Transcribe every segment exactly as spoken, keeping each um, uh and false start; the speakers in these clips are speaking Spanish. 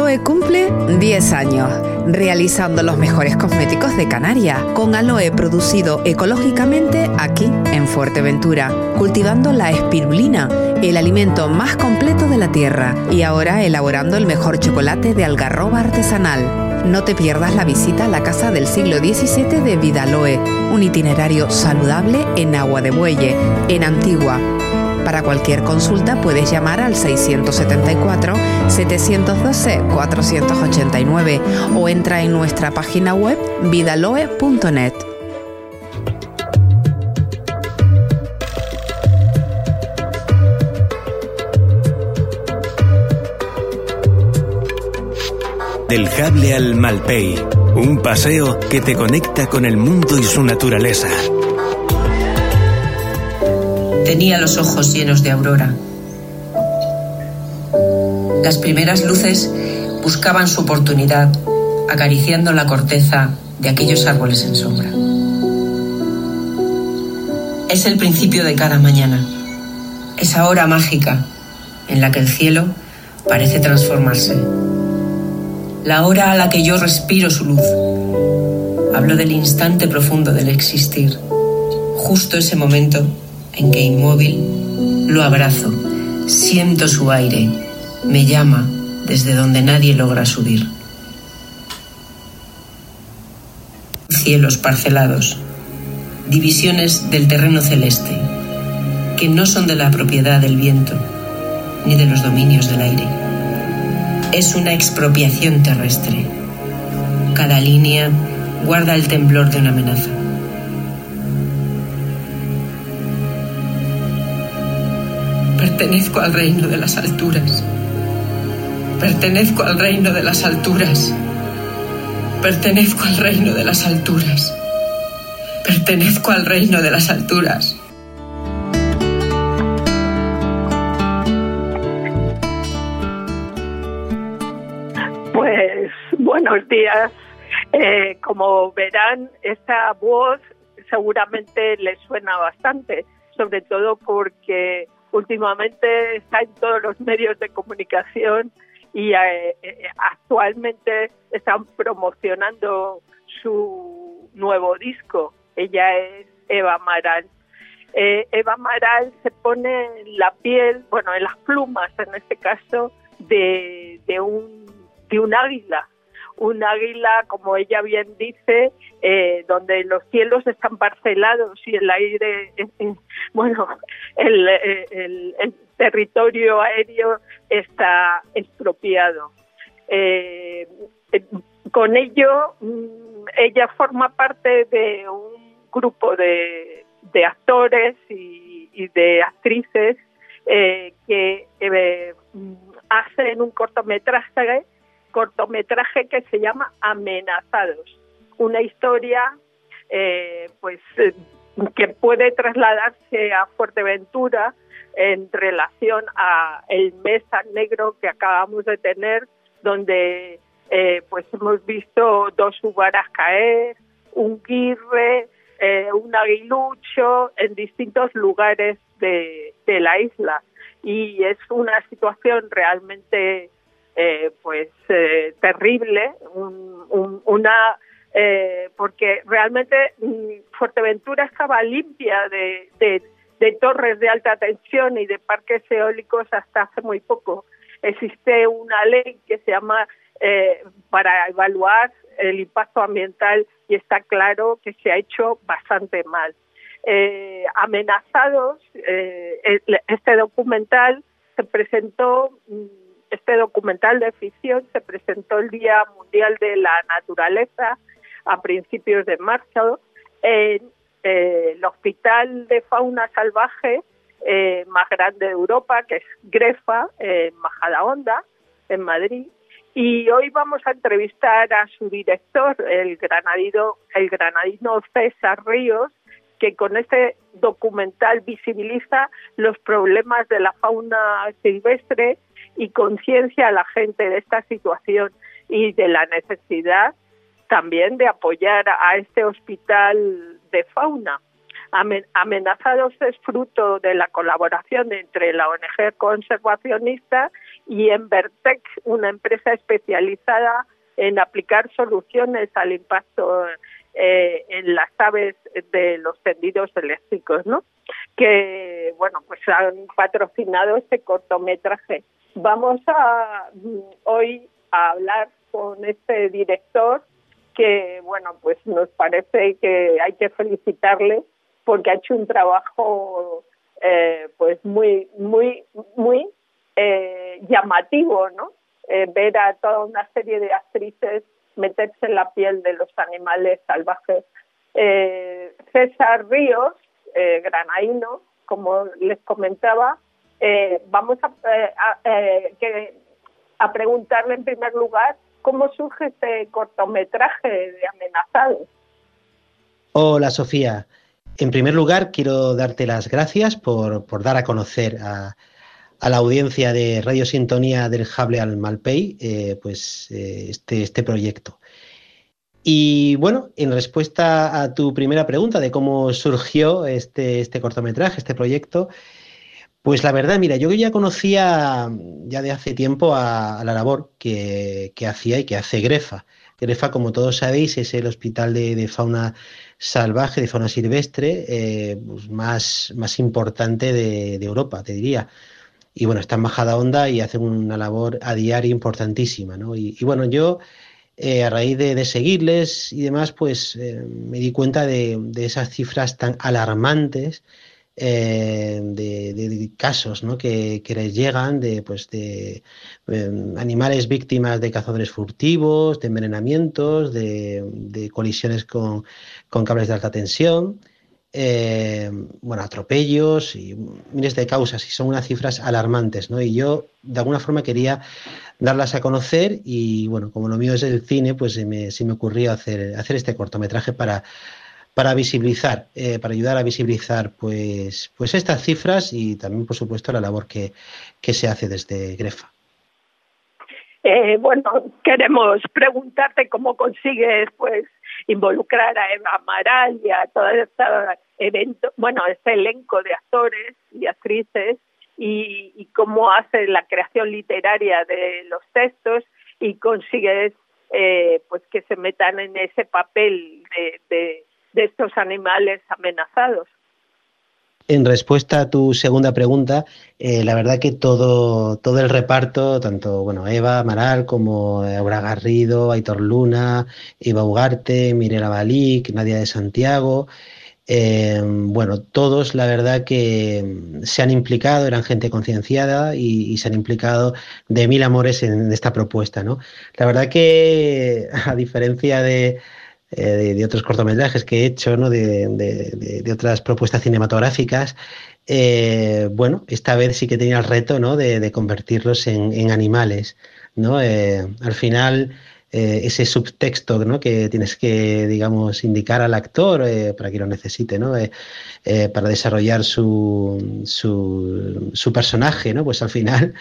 Vidaloe cumple diez años, realizando los mejores cosméticos de Canarias, con aloe producido ecológicamente aquí en Fuerteventura, cultivando la espirulina, el alimento más completo de la tierra, y ahora elaborando el mejor chocolate de algarroba artesanal. No te pierdas la visita a la Casa del Siglo diecisiete de Vidaloe, un itinerario saludable en Agua de Bueye, en Antigua. Para cualquier consulta puedes llamar al seiscientos setenta y cuatro, setecientos doce, cuatrocientos ochenta y nueve o entra en nuestra página web vidaloe punto net. Del Cable al Malpey, un paseo que te conecta con el mundo y su naturaleza. Tenía los ojos llenos de aurora. Las primeras luces buscaban su oportunidad, acariciando la corteza de aquellos árboles en sombra. Es el principio de cada mañana, esa hora mágica en la que el cielo parece transformarse. La hora a la que yo respiro su luz. Hablo del instante profundo del existir, justo ese momento en que inmóvil lo abrazo, siento su aire, me llama desde donde nadie logra subir. Cielos parcelados, divisiones del terreno celeste, que no son de la propiedad del viento, ni de los dominios del aire. Es una expropiación terrestre. Cada línea guarda el temblor de una amenaza. Pertenezco al reino de las alturas. Pertenezco al reino de las alturas. Pertenezco al reino de las alturas. Pertenezco al reino de las alturas. Pues buenos días. Eh, como verán, esta voz seguramente les suena bastante, sobre todo porque últimamente está en todos los medios de comunicación y eh, eh, actualmente están promocionando su nuevo disco. Ella es Eva Amaral. Eh, Eva Amaral se pone en la piel, bueno, en las plumas en este caso, de, de un de un águila. Un águila, como ella bien dice, eh, donde los cielos están parcelados y el aire, eh, eh, bueno, el, el, el territorio aéreo está expropiado. Eh, eh, con ello, ella forma parte de un grupo de, de actores y, y de actrices eh, que eh, hacen un cortometraje cortometraje que se llama Amenazados, una historia eh, pues eh, que puede trasladarse a Fuerteventura en relación a el mes tan negro que acabamos de tener, donde eh, pues hemos visto dos uvaras caer, un guirre, eh, un aguilucho en distintos lugares de, de la isla, y es una situación realmente Eh, pues eh, terrible, un, un, una eh, porque realmente Fuerteventura estaba limpia de, de, de torres de alta tensión y de parques eólicos hasta hace muy poco. Existe una ley que se llama eh, para evaluar el impacto ambiental y está claro que se ha hecho bastante mal. Eh, Amenazados, eh, este documental se presentó Este documental de ficción se presentó el Día Mundial de la Naturaleza a principios de marzo en eh, el Hospital de Fauna Salvaje eh, más grande de Europa, que es Grefa, en Majadahonda, en Madrid. Y hoy vamos a entrevistar a su director, el granadino, el granadino César Ríos, que con este documental visibiliza los problemas de la fauna silvestre y conciencia a la gente de esta situación y de la necesidad también de apoyar a este hospital de fauna. Amenazados es fruto de la colaboración entre la O N G conservacionista y Envertec, una empresa especializada en aplicar soluciones al impacto eh, en las aves de los tendidos eléctricos, ¿no? Que, bueno, pues han patrocinado este cortometraje. Vamos a hoy a hablar con este director que, bueno, pues nos parece que hay que felicitarle porque ha hecho un trabajo eh, pues muy, muy, muy eh, llamativo, ¿no? Eh, ver a toda una serie de actrices meterse en la piel de los animales salvajes. Eh, César Ríos, eh, granaíno, como les comentaba, eh, vamos a, eh, a, eh, que, a preguntarle en primer lugar cómo surge este cortometraje de Amenazados. Hola, Sofía. En primer lugar, quiero darte las gracias por, por dar a conocer a, a la audiencia de Radio Sintonía del Hable al Malpey eh, pues, eh, este, este proyecto. Y bueno, en respuesta a tu primera pregunta de cómo surgió este, este cortometraje, este proyecto, pues la verdad, mira, yo ya conocía ya de hace tiempo a, a la labor que, que hacía y que hace Grefa. Grefa, como todos sabéis, es el hospital de, de fauna salvaje, de fauna silvestre, eh, pues más, más importante de, de Europa, te diría. Y bueno, está en Majadahonda y hacen una labor a diario importantísima, ¿no? Y, y bueno, yo, eh, a raíz de, de seguirles y demás, pues eh, me di cuenta de, de esas cifras tan alarmantes eh, de, de, de casos, ¿no? que, que les llegan de, pues, de eh, animales víctimas de cazadores furtivos, de envenenamientos, de, de colisiones con, con cables de alta tensión. Eh, bueno, atropellos y miles de causas, y son unas cifras alarmantes, ¿no? Y yo de alguna forma quería darlas a conocer y bueno, como lo mío es el cine, pues se me, se me ocurrió hacer, hacer este cortometraje para, para visibilizar, eh, para ayudar a visibilizar pues, pues estas cifras y también por supuesto la labor que, que se hace desde Grefa. Eh, bueno, queremos preguntarte cómo consigues pues involucrar a Eva Amaral y a todo este evento, bueno, este elenco de actores y actrices y, y cómo haces la creación literaria de los textos y consigues eh, pues que se metan en ese papel de, de, de estos animales amenazados. En respuesta a tu segunda pregunta, eh, la verdad que todo, todo el reparto, tanto bueno Eva Amaral como Aura Garrido, Aitor Luna, Eva Ugarte, Mirela Balic, Nadia de Santiago, eh, bueno, todos la verdad que se han implicado, eran gente concienciada y, y se han implicado de mil amores en esta propuesta, ¿no? La verdad que a diferencia de De, de otros cortometrajes que he hecho, ¿no? de, de, de, de otras propuestas cinematográficas, eh, bueno, esta vez sí que tenía el reto, ¿no? de, de convertirlos en, en animales, ¿no? Eh, al final, eh, ese subtexto, ¿no? que tienes que, digamos, indicar al actor eh, para que lo necesite, ¿no? Eh, eh, para desarrollar su, su, su personaje, ¿no? Pues al final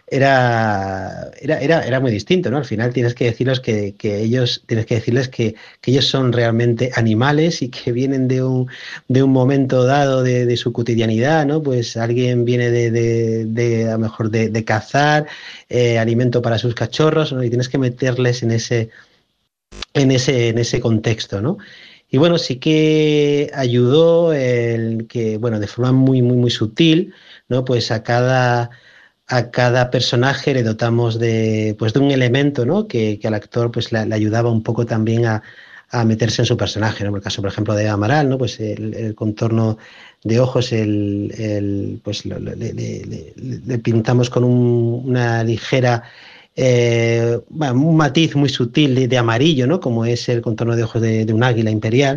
era, era, era, era muy distinto, ¿no? Al final tienes que decirles que, que ellos, tienes que decirles que, que ellos son realmente animales y que vienen de un, de un momento dado de, de su cotidianidad, ¿no? Pues alguien viene de, de, de a lo mejor de, de cazar, eh, alimento para sus cachorros, ¿no? Y tienes que meterles en ese, en ese, en ese contexto, ¿no? Y bueno, sí que ayudó el que, bueno, de forma muy, muy, muy sutil, ¿no? Pues a cada, a cada personaje le dotamos de, pues de un elemento, ¿no? Que, que al actor pues le, le ayudaba un poco también a, a meterse en su personaje, ¿no? En el caso, por ejemplo, de Amaral, ¿no? Pues el, el contorno de ojos, el, el pues lo, le, le, le, le pintamos con un, una ligera Eh, bueno, un matiz muy sutil de, de amarillo, ¿no? Como es el contorno de ojos de, de un águila imperial.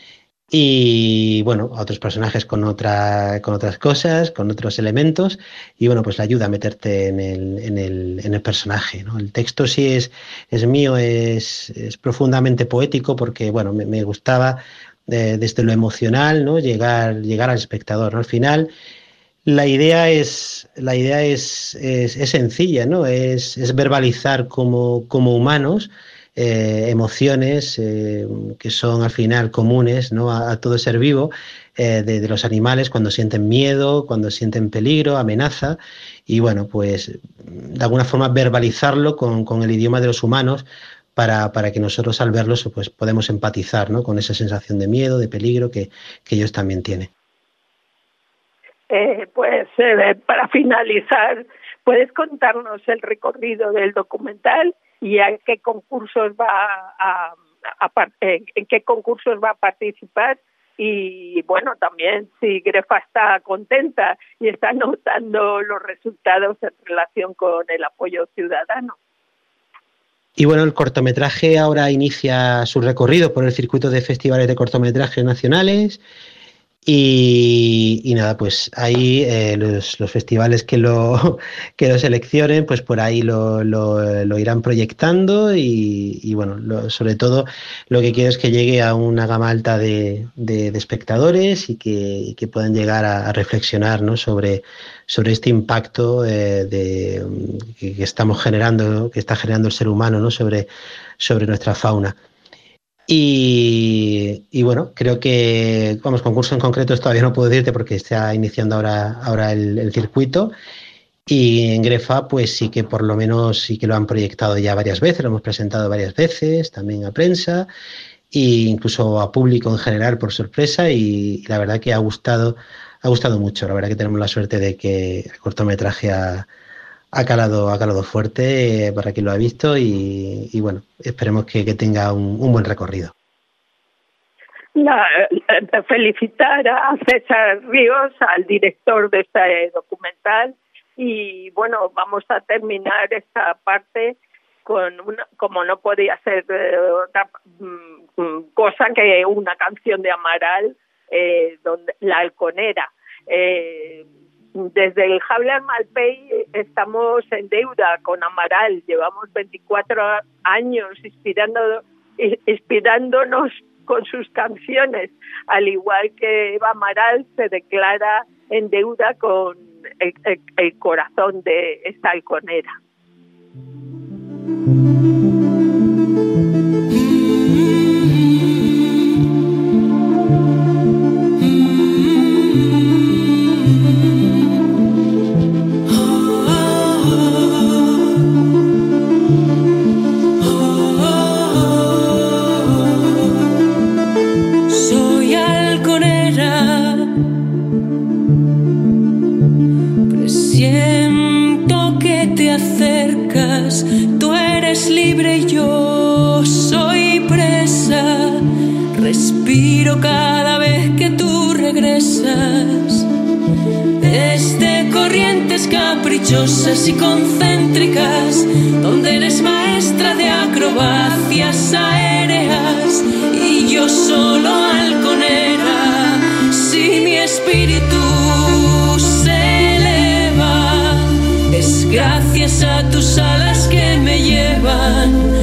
Y bueno, a otros personajes con otra, con otras cosas, con otros elementos, y bueno, pues le ayuda a meterte en el, en el, en el personaje, ¿no? El texto sí es, es mío, es, es profundamente poético porque bueno, me, me gustaba eh, desde lo emocional, ¿no? Llegar, llegar al espectador, ¿no? Al final La idea es, la idea es, es, es sencilla, ¿no? Es, es verbalizar como, como humanos eh, emociones eh, que son al final comunes, ¿no? a, a todo ser vivo, eh, de, de los animales cuando sienten miedo, cuando sienten peligro, amenaza, y bueno, pues de alguna forma verbalizarlo con, con el idioma de los humanos para, para que nosotros al verlos pues podemos empatizar, ¿no?, con esa sensación de miedo, de peligro que, que ellos también tienen. Eh, pues eh, para finalizar, ¿puedes contarnos el recorrido del documental y a qué concursos va a, a, a en, en qué concursos va a participar? Y bueno, también si Grefa está contenta y está notando los resultados en relación con el apoyo ciudadano. Y bueno, el cortometraje ahora inicia su recorrido por el circuito de festivales de cortometrajes nacionales. Y, y nada, pues ahí eh, los, los festivales que lo que lo seleccionen, pues por ahí lo, lo, lo irán proyectando y, y bueno, lo, sobre todo lo que quiero es que llegue a una gama alta de, de, de espectadores y que, y que puedan llegar a, a reflexionar, ¿no?, sobre, sobre este impacto eh, de, que, que estamos generando, que está generando el ser humano, ¿no?, sobre, sobre nuestra fauna. Y, y bueno, creo que, vamos, concurso en concreto todavía no puedo decirte porque está iniciando ahora, ahora el, el circuito, y en Grefa pues sí que por lo menos sí que lo han proyectado ya varias veces, lo hemos presentado varias veces, también a prensa e incluso a público en general por sorpresa, y, y la verdad que ha gustado, ha gustado mucho. La verdad que tenemos la suerte de que el cortometraje ha Ha calado, ha calado fuerte para quien lo ha visto y, y bueno, esperemos que, que tenga un, un buen recorrido. La, la, felicitar a César Ríos, al director de este documental, y bueno, vamos a terminar esta parte con una, como no podía ser eh, otra mm, cosa que una canción de Amaral, eh, donde la halconera. Eh, Desde el Jable al Malpey estamos en deuda con Amaral. Llevamos veinticuatro años inspirando, inspirándonos con sus canciones. Al igual que Eva Amaral se declara en deuda con el, el, el corazón de esta halconera. Tú eres libre y yo soy presa. Respiro cada vez que tú regresas. Desde corrientes caprichosas y concéntricas, donde eres maestra de acrobacias aéreas y yo solo halconera. Si mi espíritu se eleva, es gracias a tus alas que me llevan